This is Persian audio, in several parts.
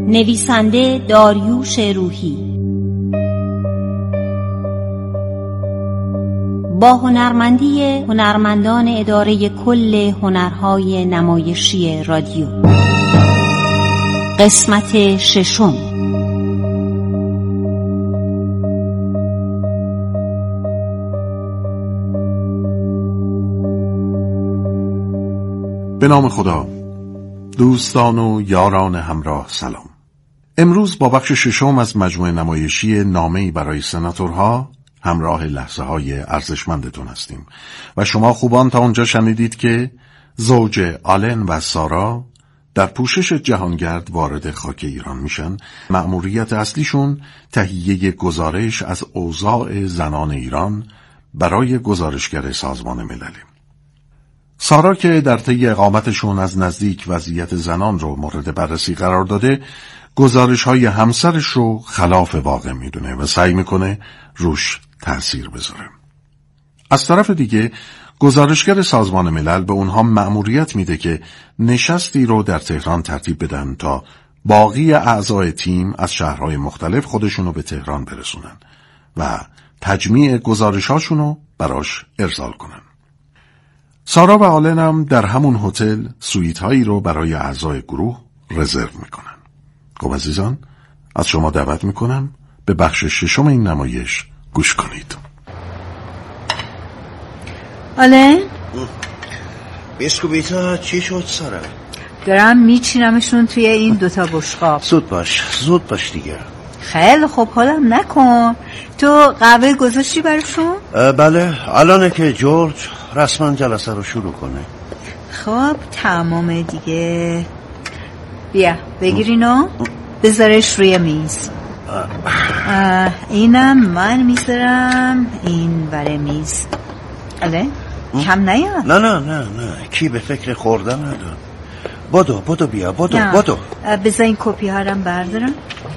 نویسنده داریوش روحی، با هنرمندی هنرمندان اداره کل هنرهای نمایشی رادیو. قسمت ششم. به نام خدا. دوستان و یاران همراه سلام. امروز با بخش ششم از مجموعه نمایشی نامه‌ای برای سناتورها همراه لحظه‌های ارزشمندتون هستیم و شما خوبان تا اونجا شنیدید که زوج آلن و سارا در پوشش جهانگرد وارد خاک ایران میشن. مأموریت اصلیشون تهیه گزارش از اوضاع زنان ایران برای گزارشگر سازمان ملل. سارا که در طی اقامتشون از نزدیک وضعیت زنان رو مورد بررسی قرار داده، گزارش‌های همسرش رو خلاف واقع میدونه و سعی میکنه روش تأثیر بذاره. از طرف دیگه گزارشگر سازمان ملل به اونها مأموریت میده که نشستی رو در تهران ترتیب بدن تا باقی اعضای تیم از شهرهای مختلف خودشونو به تهران برسونن و تجمیع گزارش‌هاشون رو براش ارسال کنن. سارا و آلن هم در همون هتل سویت هایی رو برای اعضای گروه رزرو میکنن. خب عزیزان، از شما دعوت میکنم به بخش ششم این نمایش گوش کنید. آلن؟ بیسکویتا چی شد سارا؟ دارم میچینمشون توی این دوتا بشقاب. زود باش دیگه. خیلی خوب، حالم نکن. تو قهوه گذاشتی برشون؟ بله، الانه که جورج رسما جلسه رو شروع کنه. خب تمامه دیگه. بیا بگیر اینو بذارش روی میز. اینم من میذارم این بره میز. اله کم نیاد. نه کی به فکر خوردن نداره. بدو بیا بدو. بذار این کپی ها رم بردارم.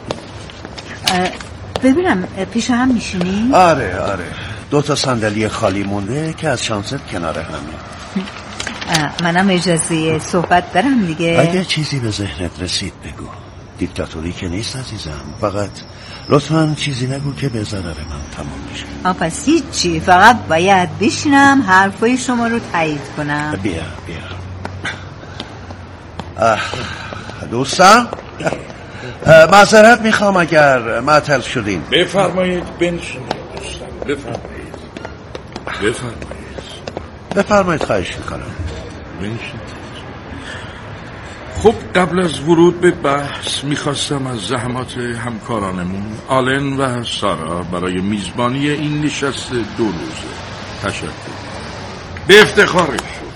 ببینم پیش هم میشینی؟ آره دوتا صندلی خالی مونده که از شانست کنار همه. منم اجازه صحبت دارم دیگه. اگه چیزی به ذهنت رسید بگو. دیکتاتوری که نیست عزیزم. فقط لطفاً چیزی نگو که به ضرر من تمام میشه. پس هیچی، فقط باید بشینم حرفای شما رو تایید کنم. بیا دوستان، معذرت میخوام اگر معطل شدین. بفرمایید بنشینید دوستان. بفرمایید خواهش میکنم. بنشینید. خب قبل از ورود به بحث میخواستم از زحمات همکارانمون آلن و سارا برای میزبانی این نشست 2 روزه تشکر به افتخارشون.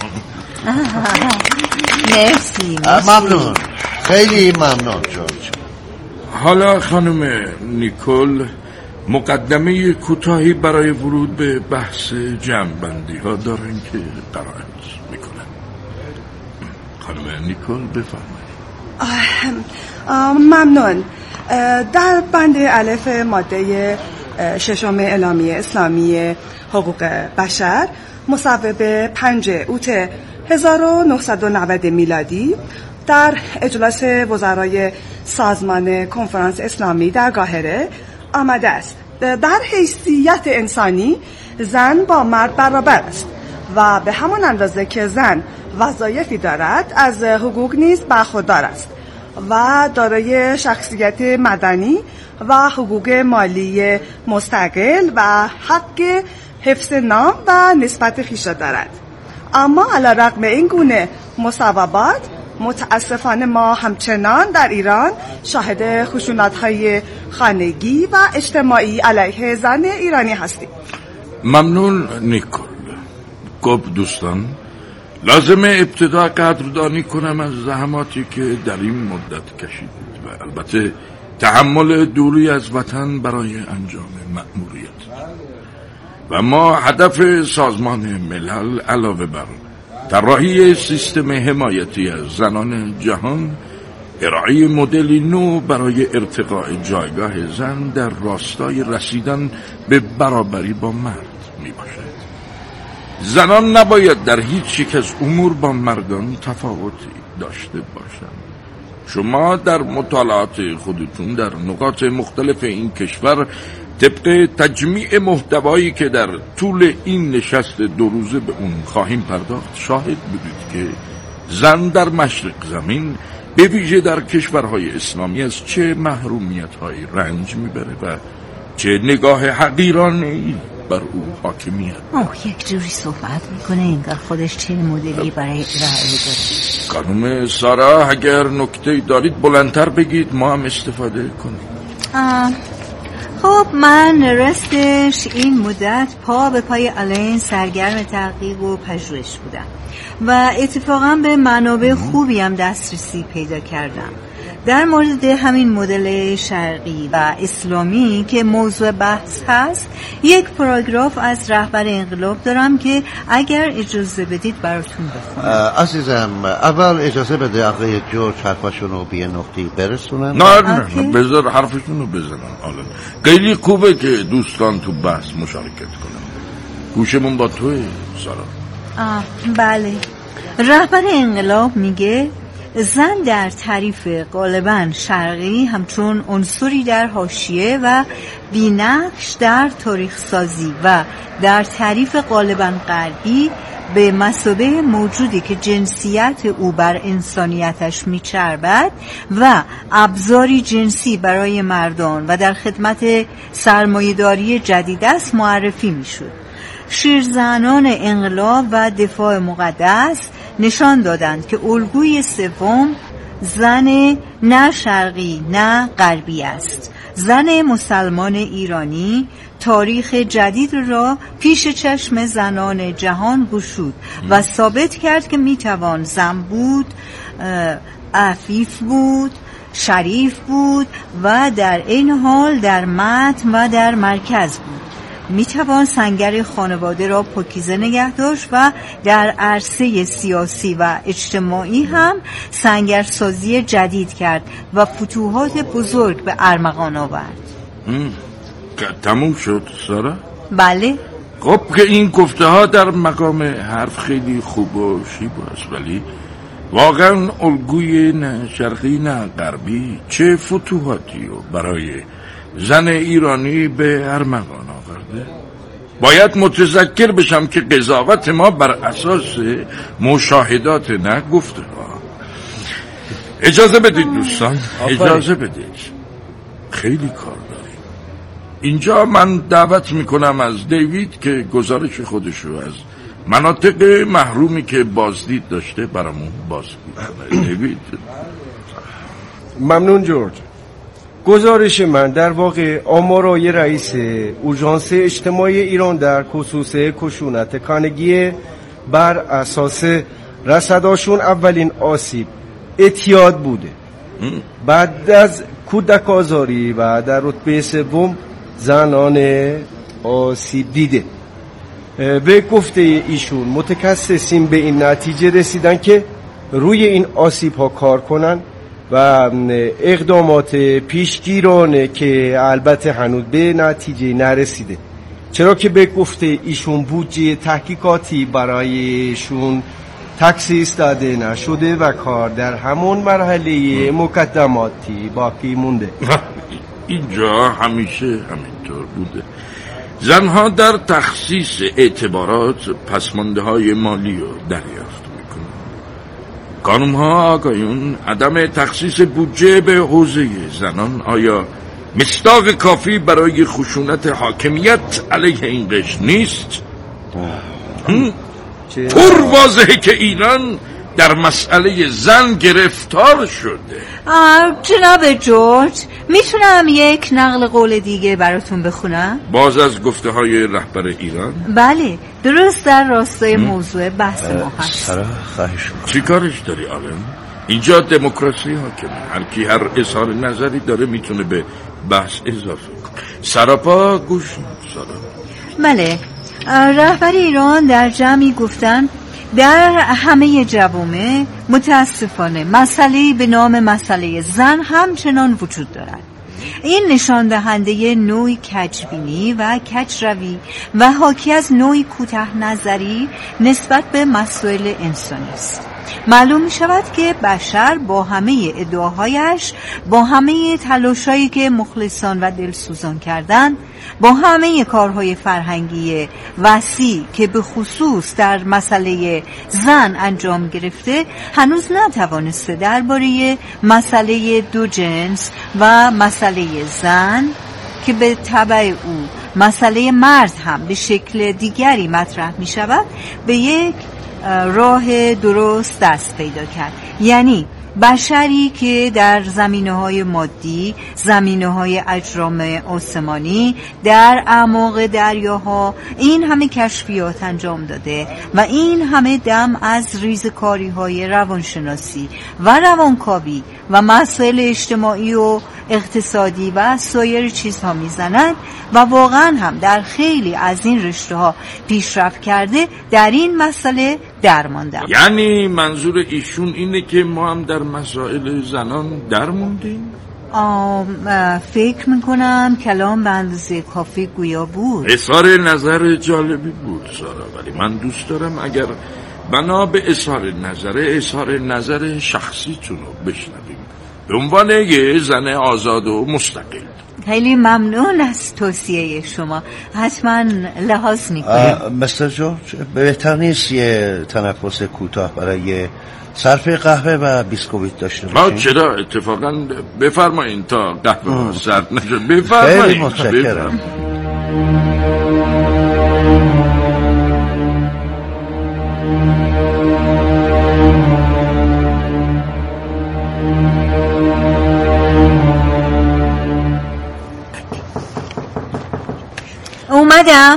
مرسی. ممنون، خیلی ممنون جورج. حالا خانم نیکول مقدمه کوتاهی برای ورود به بحث جمع‌بندی ها دارن که قرائت میکنن. خانم نیکول بفرمایید. ممنون. در بند الف ماده 6 اعلامیه اسلامی حقوق بشر مصوب 5 اوت 1990 میلادی در اجلاس وزرای سازمان کنفرانس اسلامی در قاهره آمده است در حیثیت انسانی زن با مرد برابر است و به همان اندازه که زن وظایفی دارد از حقوق نیز برخوردار است و دارای شخصیت مدنی و حقوق مالی مستقل و حق حفظ نام و نسبت خویش دارد. اما علیرغم این گونه مصوبات متاسفانه ما همچنان در ایران شاهد خشونت‌های خانگی و اجتماعی علیه زن ایرانی هستیم. ممنون نیکول. خب دوستان، لازمه ابتدا قدردانی کنم از زحماتی که در این مدت کشیدید و البته تحمل دوری از وطن برای انجام مأموریت. و ما هدف سازمان ملل علاوه بر طراحی سیستم حمایتی از زنان جهان، ارائه مدلی نو برای ارتقاء جایگاه زن در راستای رسیدن به برابری با مرد می باشد. زنان نباید در هیچ یک از امور با مردان تفاوتی داشته باشند. شما در مطالعات خودتون در نقاط مختلف این کشور طبق تجمیع محتوایی که در طول این نشست 2 روزه به اون خواهیم پرداخت شاهد بودید که زن در مشرق زمین به ویژه در کشورهای اسلامی از چه محرومیت‌هایی رنج میبره و چه نگاه حقیرانه‌ای بر او حاکمیت. یک جوری صحبت میکنه انگار خودش چه مدلی برای ارائه داره. خانم سارا اگر نکته‌ای دارید بلندتر بگید ما هم استفاده کنیم. خب من راستش این مدت پا به پای آلن سرگرم تحقیق و پژوهش بودم و اتفاقا به منابع خوبی هم دسترسی پیدا کردم در مورد همین مدل شرقی و اسلامی که موضوع بحث هست. یک پاراگراف از رهبر انقلاب دارم که اگر اجازه بدید براتون بخونم. عزیزم اول اجازه بده آقای جورج حرفشونو به نقطه‌ای برسونن. نه بذار حرفشونو بزنن. حالا خیلی خوبه که دوستان تو بحث مشارکت کنن. گوشمون با توی سارا. بله. رهبر انقلاب میگه زن در تعریف غالباً شرقی همچون عنصری در حاشیه و بی‌نقش در تاریخ سازی و در تعریف غالباً غربی به مثابه موجودی که جنسیت او بر انسانیتش میچربد و ابزاری جنسی برای مردان و در خدمت سرمایه‌داری جدید است معرفی میشد. شیرزنان انقلاب و دفاع مقدس نشان دادند که الگوی سوم زن نه شرقی نه غربی است. زن مسلمان ایرانی تاریخ جدید را پیش چشم زنان جهان گشود و ثابت کرد که میتوان زن بود، عفیف بود، شریف بود و در این حال در متن و در مرکز بود. میتوان سنگر خانواده را پاکیزه نگه داشت و در عرصه سیاسی و اجتماعی هم سنگرسازی جدید کرد و فتوحات بزرگ به ارمغان آورد. تموم شد سارا؟ بله. خب که این گفته ها در مقام حرف خیلی خوب و شیب است، ولی واقعا الگوی نه شرقی نه غربی چه فتوحاتی و برای زن ایرانی به ارمغان آورده؟ باید متذکر بشم که قضاوت ما بر اساس مشاهدات نه گفته ها. اجازه بدید دوستان، اجازه بدید، خیلی کار داریم اینجا. من دعوت میکنم از دیوید که گزارش خودشو از مناطق محرومی که بازدید داشته برامون باز کنه. دیوید. ممنون جورج. گزارش من در واقع آمارای رئیس اورژانس اجتماعی ایران در خصوص خشونت خانگی بر اساس رصداشون اولین آسیب اعتیاد بوده، بعد از کودک آزاری و در رتبه سوم زنان آسیب دیده. به گفته ایشون متخصصین به این نتیجه رسیدن که روی این آسیب ها کار کنن و اقدامات پیشگیرانه که البته هنوز به نتیجه نرسیده، چرا که به گفته ایشون بودجه تحقیقاتی برایشون تخصیص داده نشده و کار در همون مرحله مقدماتی باقی مونده. اینجا همیشه همینطور بوده. زنها در تخصیص اعتبارات پسمانده های مالی رو دریافت میکنن. خانم ها آقایون، عدم تخصیص بودجه به حوزه زنان آیا مصداق کافی برای خشونت حاکمیت علیه این قشر نیست؟ پر واضحه که ایران در مسئله زن گرفتار شده. جناب جورج، میتونم یک نقل قول دیگه براتون بخونم؟ باز از گفته های رهبر ایران؟ بله، درست در راستای موضوع بحث ما هست. سارا خواهش میکنم. چی کارش داری آلن؟ اینجا دموکراسی حاکمه، هر کی هر اظهار نظری داره میتونه به بحث اضافه کنه. سراپا گوش سارا. بله، رهبر ایران در جمعی گفتن در همه جوامع متاسفانه مسئله‌ای به نام مسئله زن همچنان وجود دارد. این نشان دهنده نوعی کجبینی و کجروی و حاکی از نوعی کوته نظری نسبت به مسائل انسانی است. معلوم می شود که بشر با همه ادعاهایش، با همه تلاشایی که مخلصان و دلسوزان کردن، با همه کارهای فرهنگی وسیع که به خصوص در مسئله زن انجام گرفته، هنوز نتوانسته درباره مسئله دو جنس و مسئله زن که به تبع او مسئله مرد هم به شکل دیگری مطرح می شود به یک راه درست دست پیدا کرد. یعنی بشری که در زمینه‌های مادی، زمینه‌های اجرام آسمانی، در اعماق دریاها این همه کشفیات انجام داده و این همه دم از ریزکاری‌های روانشناسی و روانکاوی و مسائل اجتماعی و اقتصادی و سایر چیزها میزند و واقعا هم در خیلی از این رشته‌ها پیشرفت کرده، در این مسئله درمانده. یعنی منظور ایشون اینه که ما هم در مسائل زنان درموندیم؟ فکر میکنم کلام به اندازه کافی گویا بود. اظهار نظر جالبی بود سارا، ولی من دوست دارم اگر بنا به اظهار نظر شخصیتون رو بشنویم به عنوان یه زن آزاد و مستقل. خیلی ممنون از توصیه شما، حتما لحاظ میکنم. مستر جورج، بهتر نیست یه تنفس کوتاه برای صرف قهوه و بیسکویت داشته باشیم؟ چرا؟ اتفاقا بفرمایین تا قهوه سرد نشد. بفرمایین. خیلی متشکرم. اومدم.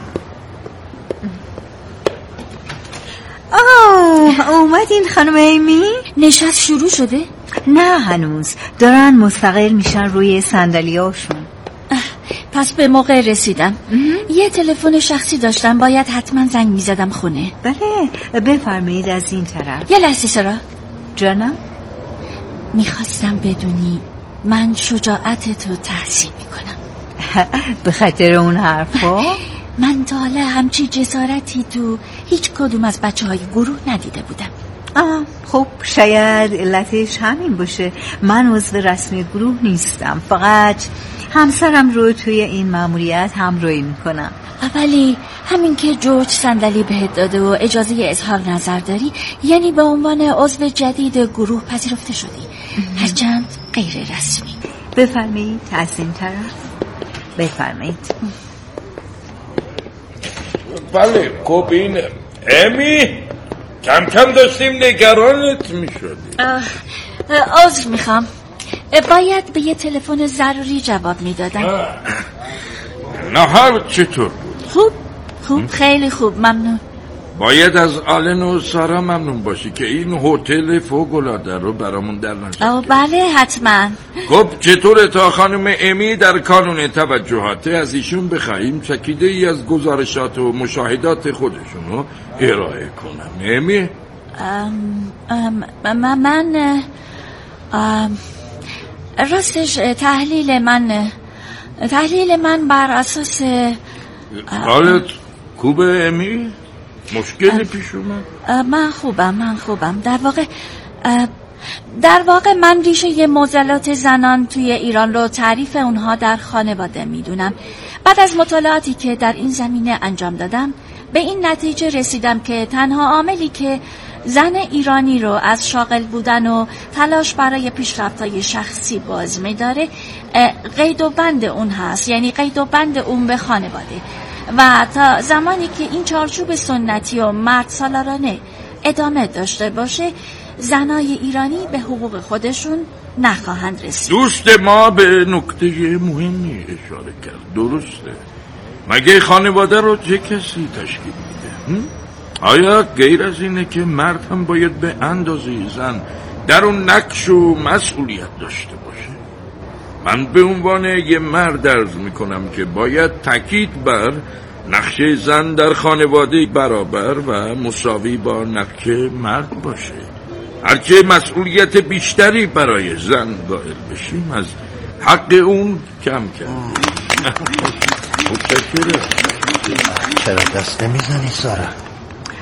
اومدین خانم ایمی؟ نشست شروع شده؟ نه هنوز، دارن مستقل میشن روی صندلیاشون. پس به موقع رسیدم. یه تلفن شخصی داشتم، باید حتما زنگ میزدم خونه. بله بفرمایید از این طرف. یه لحظه سارا جانم. میخواستم بدونی من شجاعتتو تحسین میکنم. به خاطر اون حرفا؟ من تا حالا همچی جسارتی تو هیچ کدوم از بچه‌های گروه ندیده بودم. خب شاید علتش همین باشه. من عضو رسمی گروه نیستم، فقط همسرم رو توی این مأموریت همراهی میکنم. ولی همین که جورج صندلی بهت داده و اجازه اظهار نظر داری، یعنی به عنوان عضو جدید گروه پذیرفته شدی، هرچند غیر رسمی. بفرمایید از این طرف. بفرمایید. بله خب این امی کم کم داشتیم نگرانت میشدیم. عذر میخوام، باید به یه تلفن ضروری جواب میدادم. نهار چطور بود؟ خوب خیلی خوب، ممنون. باید از آلن و سارا ممنون باشی که این هتل فوق‌العاده رو برامون در نظر گرفتن. بله حتما. خب چطوره تا خانم امی در کانون توجهات از ایشون بخواهیم چکیده ای از گزارشات و مشاهدات خودشون رو ارائه کنم؟ امی؟ من راستش تحلیل من بر اساس حالت خوبه امی؟ مشکلی پیش اومد؟ من خوبم. در واقع من ریشه معضلات زنان توی ایران رو تعریف اونها در خانواده میدونم. بعد از مطالعاتی که در این زمینه انجام دادم به این نتیجه رسیدم که تنها عاملی که زن ایرانی رو از شاغل بودن و تلاش برای پیشرفت‌های شخصی باز می‌داره قید و بند اون هست، یعنی قید و بند اون به خانواده. و تا زمانی که این چارچوب سنتی و مرد سالارانه ادامه داشته باشه، زنای ایرانی به حقوق خودشون نخواهند رسید. دوست ما به نکته مهمی اشاره کرد. درسته، مگه خانواده رو چه کسی تشکیل میده؟ آیا غیر از اینه که مرد هم باید به اندازه زن در اون نقش و مسئولیت داشته باشه؟ من به عنوان یه مرد عرض میکنم که باید تاکید بر نقش زن در خانواده برابر و مساوی با نقش مرد باشه. هرچه مسئولیت بیشتری برای زن قائل بشیم از حق اون کم کم. چرا دست نمیزنی سارا؟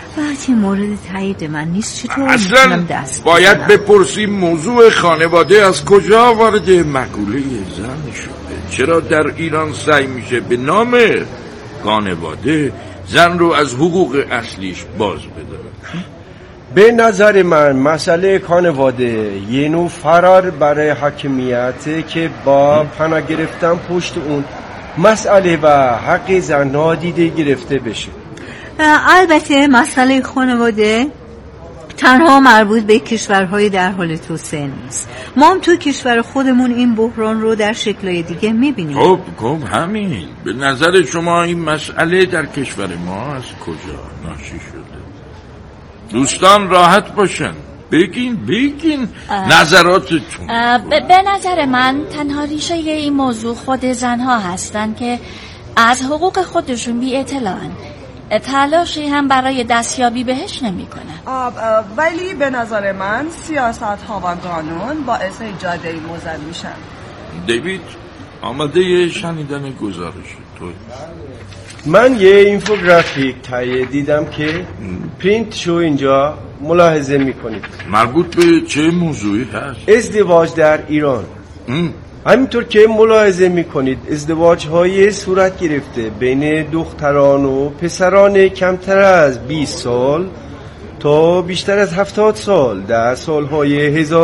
وقتی مورد تایید من نیست چطور اصلا میتونم دست باید بزنم؟ بپرسیم موضوع خانواده از کجا وارد مقوله زن شده. چرا در ایران سعی میشه به نام خانواده زن رو از حقوق اصلیش باز بداره؟ به نظر من مسئله خانواده یه نوع فرار برای حاکمیته که با پناه گرفتن پشت اون مسئله و حق زن نادیده گرفته بشه. البته مسئله خانواده تنها مربوط به کشورهای در حال توسعه نیست. ما هم تو کشور خودمون این بحران رو در شکل‌های دیگه می‌بینیم. خب همین. به نظر شما این مسئله در کشور ما از کجا ناشی شده؟ دوستان راحت باشن، بگین نظراتتون. به نظر من تنها ریشه این موضوع خود زنها هستن که از حقوق خودشون بی اطلاعن. تلاشی هم برای دستیابی بهش نمی کنن. ولی به نظر من سیاست ها و قانون باعث ایجاد این موضوع میشن. دیوید آماده شنیدن گزارش تو؟ من یه اینفوگرافیک تهیه دیدم که پرینت شو اینجا ملاحظه میکنید. مربوط به چه موضوعی هست؟ ازدواج در ایران. همینطور که ملاحظه میکنید ازدواج های صورت گرفته بین دختران و پسران کمتر از 20 سال تا بیشتر از 70 سال در سالهای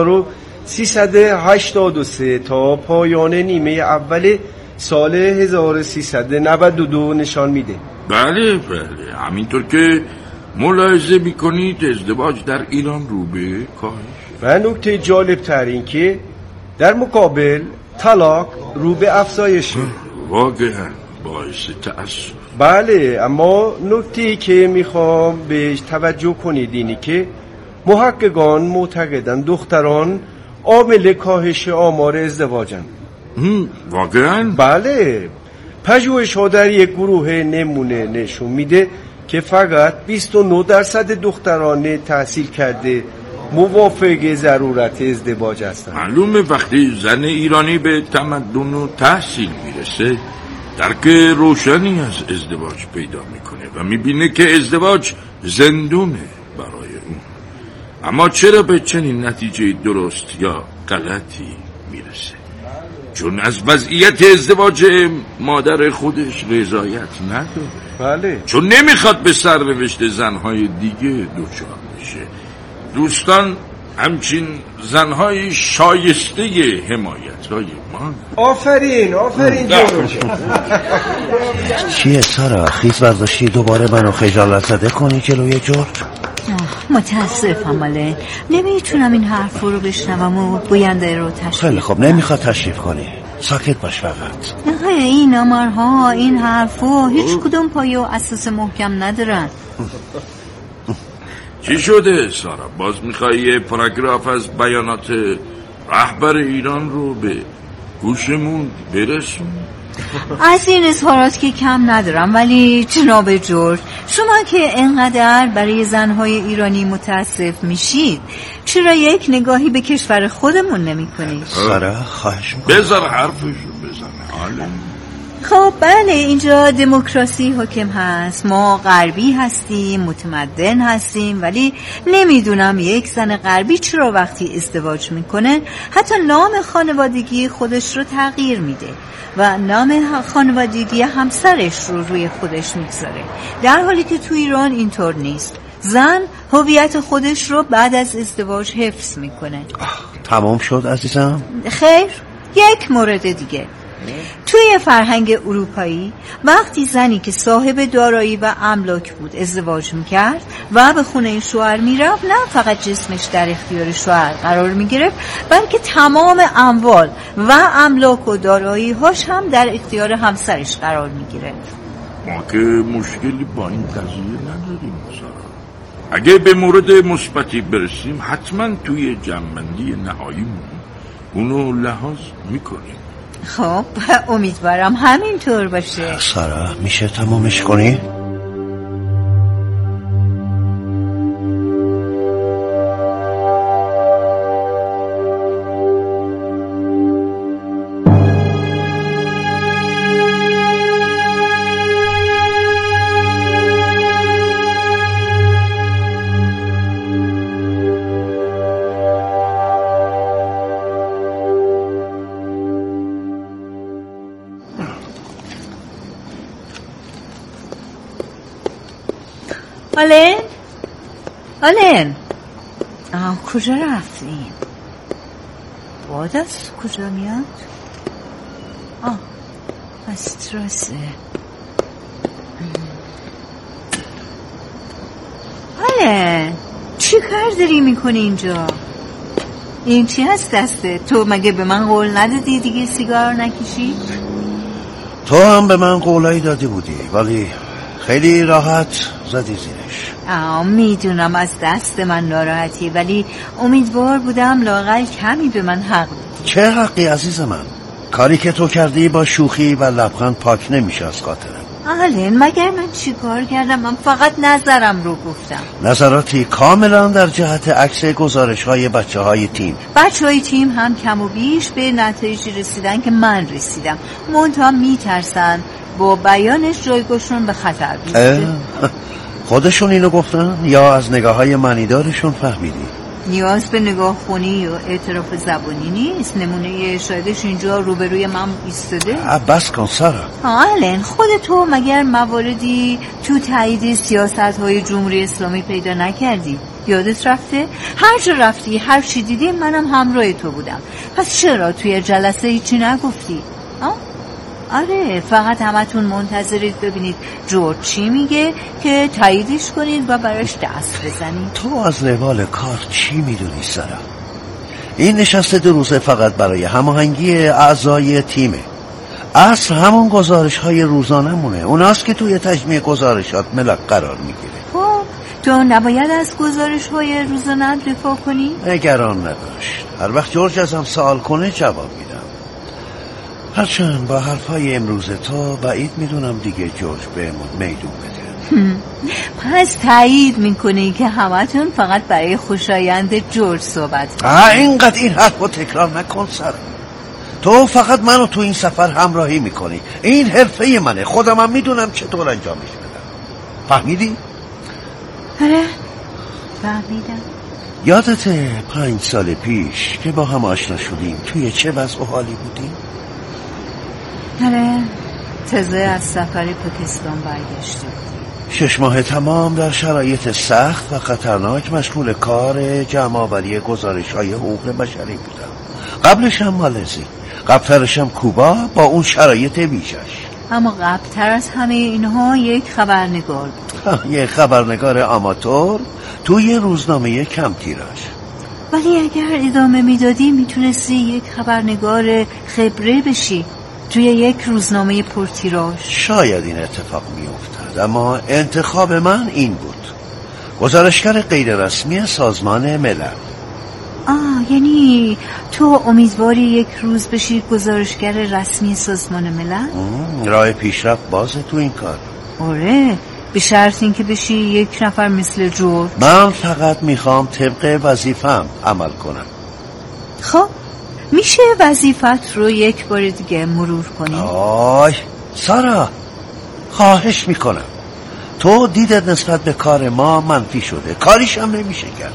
1383 تا پایان نیمه اول سال 1392 نشان میده. بله همینطور که ملاحظه میکنید ازدواج در ایران رو به کاهش. و نکته جالب تر این که در مقابل طلاق رو به افزایشه. واقعا باعث تأسف. بله، اما نکته‌ای که میخوام بهش توجه کنید اینی که محققان معتقدن دختران عامل کاهش آمار ازدواجن. واقعا؟ بله، پژوهش‌ها در یک گروه نمونه نشون میده که فقط 29% دختران تحصیل کرده موافق ضرورت ازدواج هستند. معلومه وقتی زن ایرانی به تمدن و تحصیل میرسه درک روشنی از ازدواج پیدا میکنه و میبینه که ازدواج زندونه برای اون. اما چرا به چنین نتیجه درست یا غلطی میرسه؟ چون از وضعیت ازدواج مادر خودش رضایت نداره. بله، چون نمیخواد به سرنوشت زنهای دیگه دچار بشه. دوستان همچین زنهای شایسته حمایت‌های ما. آفرین جورج. چیه سارا؟ خیز برداشتی دوباره منو خجالت زده کنی جلوی جورج؟ متاسفم ماله، نمیتونم این حرف رو بشنوم و گوینده رو تشریف. خیلی خب، نمیخواد تشریف کنی، ساکت باش فقط. این آمارها، این حرفا هیچ کدوم پایه و اساس محکم ندارن. چی شده سارا؟ باز میخوایی یه پاراگراف از بیانات رهبر ایران رو به گوشمون برسون؟ از این اظهارات که کم ندارم، ولی جناب جورج، شما که انقدر برای زنهای ایرانی متاسف میشید، چرا یک نگاهی به کشور خودمون نمی کنید؟ سارا خواهش میکنم بذار حرفشو بزنه. حالا خب بله، اینجا دموکراسی حاکم هست، ما غربی هستیم، متمدن هستیم، ولی نمیدونم یک زن غربی چرا وقتی ازدواج میکنه حتی نام خانوادگی خودش رو تغییر میده و نام خانوادگی همسرش رو روی خودش میگذاره، در حالی که تو ایران اینطور نیست. زن هویت خودش رو بعد از ازدواج حفظ میکنه. تمام شد عزیزم؟ خیر، یک مورد دیگه. توی فرهنگ اروپایی وقتی زنی که صاحب دارایی و املاک بود ازدواج میکرد و به خونه شوهر میرفت، نه فقط جسمش در اختیار شوهر قرار میگرفت، بلکه تمام اموال و املاک و دارایی هاش هم در اختیار همسرش قرار میگرفت. ما که مشکلی با این قضیه نداریم سارا. اگه به مورد مثبتی برسیم حتما توی جمع‌بندی نهاییمون اونو لحاظ میکنیم. خب امیدوارم همینطور باشه. سارا میشه تمامش کنی؟ آلن کجا رفتیم؟ باد از کجا میاد؟ از تراسه. آلن چی کار داری میکنی اینجا؟ این چی هست دسته؟ تو مگه به من قول ندادی دیگه سیگار نکشی؟ تو هم به من قولایی دادی بودی ولی خیلی راحت زدی زیرش. میدونم از دست من ناراحتی ولی امیدوار بودم لااقل کمی به من حق بدی. چه حقی عزیز من؟ کاری که تو کردی با شوخی و لبخند پاک نمیشه از خاطرم. آلن مگر من چی کار کردم؟ من فقط نظرم رو گفتم. نظراتی کاملا در جهت عکس گزارش های بچه های تیم. بچه های تیم هم کم و بیش به نتایجی رسیدن که من رسیدم. منتها میترسن با بیانش جایگاهشون به خطر بیفته. خودشون اینو گفتن یا از نگاه های معنیدارشون فهمیدی؟ نیاز به نگاه خونی یا اعتراف زبانی نیست. نمونه شایدش اینجا روبروی من ایستاده. بس کن سارا. آلن خودتو مگر مواردی تو تایید سیاست‌های جمهوری اسلامی پیدا نکردی؟ یادت رفته؟ هر جا رفتی هر چی دیدی منم همراه تو بودم. پس چرا توی جلسه هیچی نگفتی؟ آره فقط همتون منتظرید ببینید جورج چی میگه که تاییدش کنید و براش دست بزنید. تو از روال کار چی میدونی سارا؟ این نشسته 2 روزه فقط برای هماهنگی اعضای تیمه. اصل همون گزارش های روزانه مونه. اوناست که توی تجمیع گزارشات ملک قرار میگیره. خب تو نباید از گزارش های روزانه دفاع کنی؟ نگران نباش، هر وقت جورج ازم سوال کنه جواب میدم. هرچند با حرفای امروز تو بعید میدونم دیگه جورج بهمون میدون بده. پس تایید میکنی که همتون فقط برای خوشایند جورج صحبت کنید. اینقدر این حرفو تکرار نکن سر. تو فقط منو تو این سفر همراهی میکنی. این حرفه منه، خودم هم میدونم چطور انجامش بدم. فهمیدی؟ آره فهمیدم. یادته 5 سال پیش که با هم آشنا شدیم توی چه وضع و حالی بودیم؟ آره تازه از سفر پاکستان برگشته. 6 ماه تمام در شرایط سخت و خطرناک مشغول کار جمع‌آوری گزارش‌های حقوق بشری بودم. قبلش هم مالزی، قبلترش هم کوبا با اون شرایط ویژه‌اش. اما قبلتر از همه اینها یک خبرنگار بود. یک خبرنگار آماتور توی روزنامه کم تیراژ. ولی اگر ادامه میدادی میتونستی یک خبرنگار خبره بشی توی یک روزنامه پرتیراژ. شاید این اتفاق میافتاد، اما انتخاب من این بود. گزارشگر غیر رسمی سازمان ملل. یعنی تو امیدواری یک روز بشی گزارشگر رسمی سازمان ملل؟ راه پیشرفت بازه تو این کار. آره به شرط اینکه بشی یک نفر مثل جورج. من فقط میخوام طبق وظیفه‌ام عمل کنم. خب میشه وظیفت رو یک بار دیگه مرور کنی؟ سارا خواهش میکنم. تو دیدت نسبت به کار ما منفی شده، کاریش هم نمیشه کرد.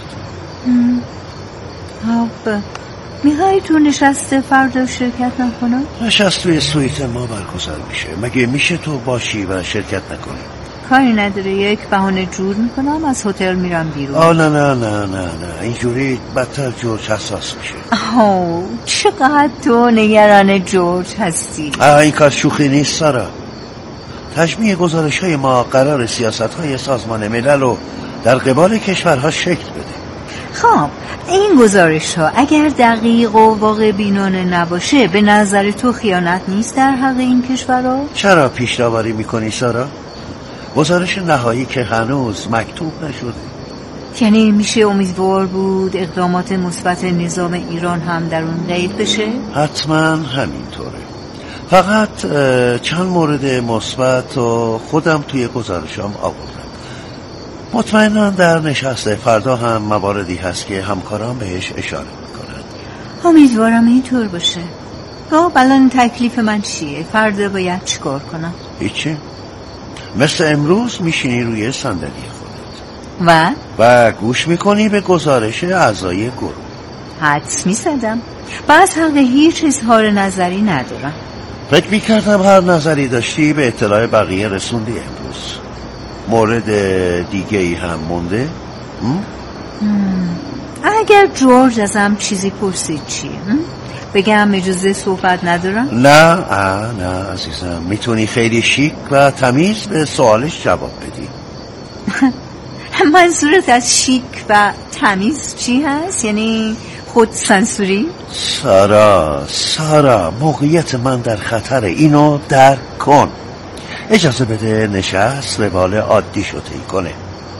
میخوای تو نشست فردا شرکت نکنم؟ نشست توی سویت ما برگزار میشه. مگه میشه تو باشی و شرکت نکنی؟ کاری نداره، یک بهانه جور میکنم از هتل میرم بیرون. نه اینجوری بدتر جورج حساس میشه. چقدر تو نگران جورج هستی. این کار شوخی نیست سارا. تجمیع گزارش های ما قرار سیاست های سازمان ملل رو در قبال کشورها شکل بده. خب این گزارش ها اگر دقیق و واقع بینانه نباشه به نظر تو خیانت نیست در حق این کشورها؟ چرا پیش‌داوری میکنی سارا؟ گزارش نهایی که هنوز مکتوب نشده. یعنی میشه امیدوار بود اقدامات مثبت نظام ایران هم در اون قید بشه؟ حتما همینطوره. فقط چند مورد مثبت و خودم توی گزارشام آوردم. مطمئنم در نشست فردا هم مواردی هست که همکاران بهش اشاره میکنن. امیدوارم اینطور باشه. خب الان تکلیف من چیه؟ فردا باید چیکار کنم؟ هیچی، مثل امروز میشینی روی صندلی خودت و گوش میکنی به گزارش اعضای گروه. حدس میزدم. بس حق هیچ اظهار نظری ندارم. فکر میکردم هر نظری داشتی به اطلاع بقیه رسوندی. امروز مورد دیگه ای هم مونده؟ اگر جورج ازم چیزی پرسید چیه؟ بگم اجازه صحبت ندارم؟ نه عزیزم، میتونی خیلی شیک و تمیز به سوالش جواب بدی. منظورت از شیک و تمیز چی هست؟ یعنی خود سانسوری؟ سارا موقعیت من در خطره، اینو درک کن. اجازه بده نشست روال عادی شو طی کنه.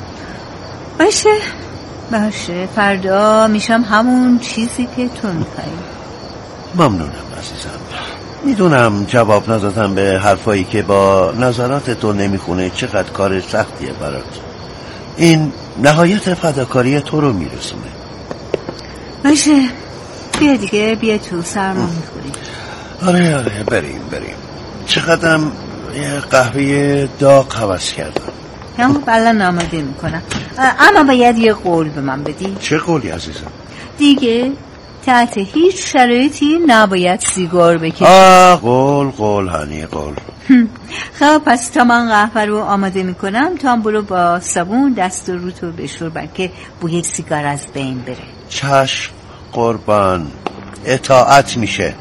باشه فردا میشم همون چیزی که تو میخوایی. ممنونم عزیزم. میدونم جواب ندادم به حرفایی که با نظرات تو نمیخونه چقدر کار سختیه برات. این نهایت فداکاری تو رو میرسونه. باشه بیا دیگه، بیا تو، سرما میخوری. آره بریم. چقدرم یه قهوه داغ حوض کردم. الان آماده میکنم، اما باید یه قول به من بدی. چه قولی عزیزم؟ دیگه تحت هیچ شرایطی نباید سیگار بکشی. قول هنی قول. خب پس تا من قهوه رو آماده میکنم تو هم برو با صابون دست و روتو بشور بلکه بوی سیگار از بین بره. چشم قربان، اطاعت میشه.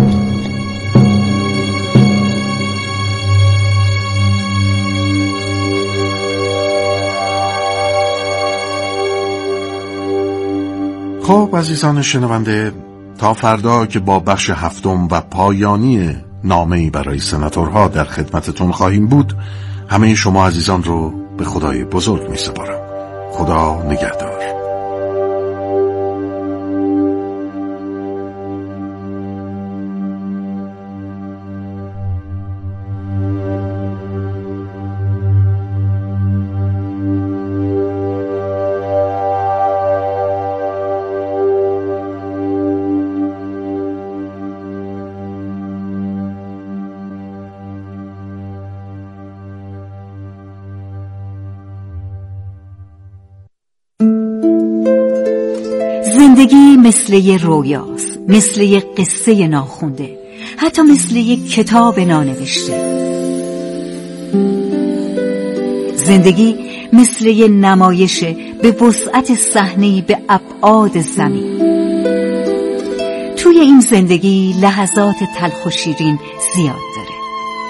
خب عزیزان شنونده، تا فردا که با بخش هفتم و پایانی نامه‌ای برای سناتورها در خدمتتون خواهیم بود، همه شما عزیزان رو به خدای بزرگ می سپارم. خدا نگهدار. زندگی مثل یه رویاست، مثل یه قصه ناخونده، حتی مثل یه کتاب نانوشته. زندگی مثل یه نمایشه به وسعت صحنه‌ای به ابعاد زمین. توی این زندگی لحظات تلخ و شیرین زیاد داره.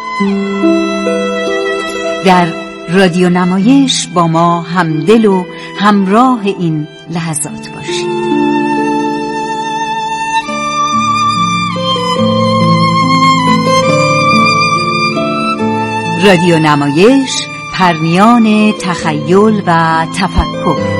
در رادیو نمایش با ما همدل و همراه این لحظات باشید. رادیو نمایش، پرنیان تخیل و تفکر.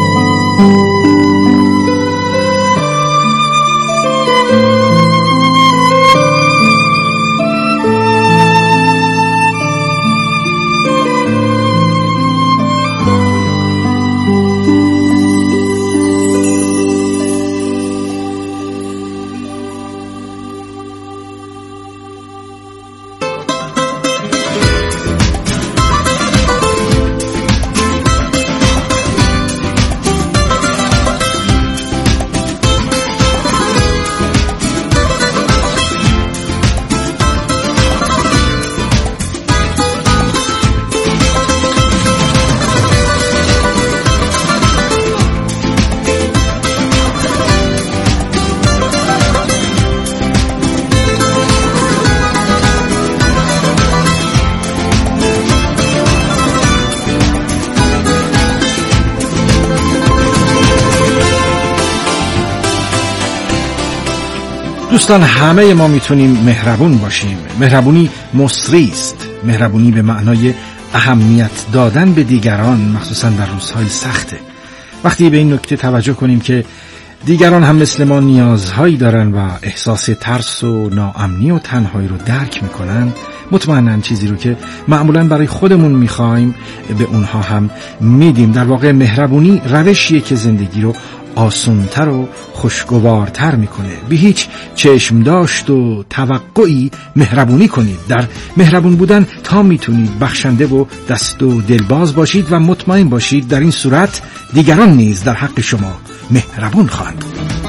دوستان، همه ما میتونیم مهربون باشیم. مهربونی مصری است. مهربونی به معنای اهمیت دادن به دیگران، مخصوصا در روزهای سخته. وقتی به این نکته توجه کنیم که دیگران هم مثل ما نیازهایی دارن و احساس ترس و ناامنی و تنهایی رو درک میکنن، مطمئناً چیزی رو که معمولاً برای خودمون میخوایم به اونها هم میدیم. در واقع مهربونی روشیه که زندگی رو آسان‌تر و خوشگوارتر میکنه. به هیچ چشم داشت و توقعی مهربونی کنید. در مهربون بودن تا میتونید بخشنده و دست و دلباز باشید و مطمئن باشید در این صورت دیگران نیز در حق شما مهربون خواهند بود.